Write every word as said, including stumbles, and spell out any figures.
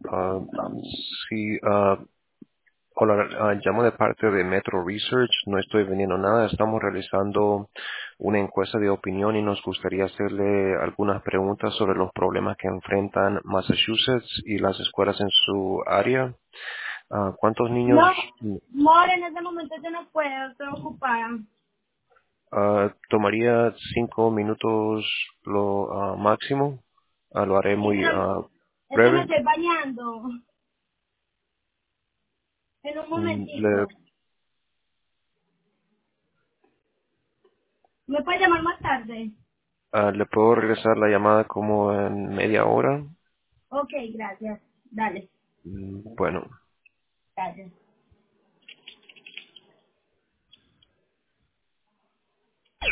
Ah, sí, ah, hola, ah, llamo de parte de Metro Research, no estoy vendiendo nada, estamos realizando una encuesta de opinión y nos gustaría hacerle algunas preguntas sobre los problemas que enfrentan Massachusetts y las escuelas en su área. Ah, ¿cuántos niños No, More, en este momento yo no puedo, estoy ocupada. ah, tomaría cinco minutos lo ah, máximo? Ah, lo haré Sí, muy pero ah, es que me breve. estoy bañando. En un Mm, Le, momentito. ¿Me puede llamar más tarde? ah, ¿le puedo regresar la llamada como en media hora? Ok, gracias. Dale, Mm, Bueno. gracias.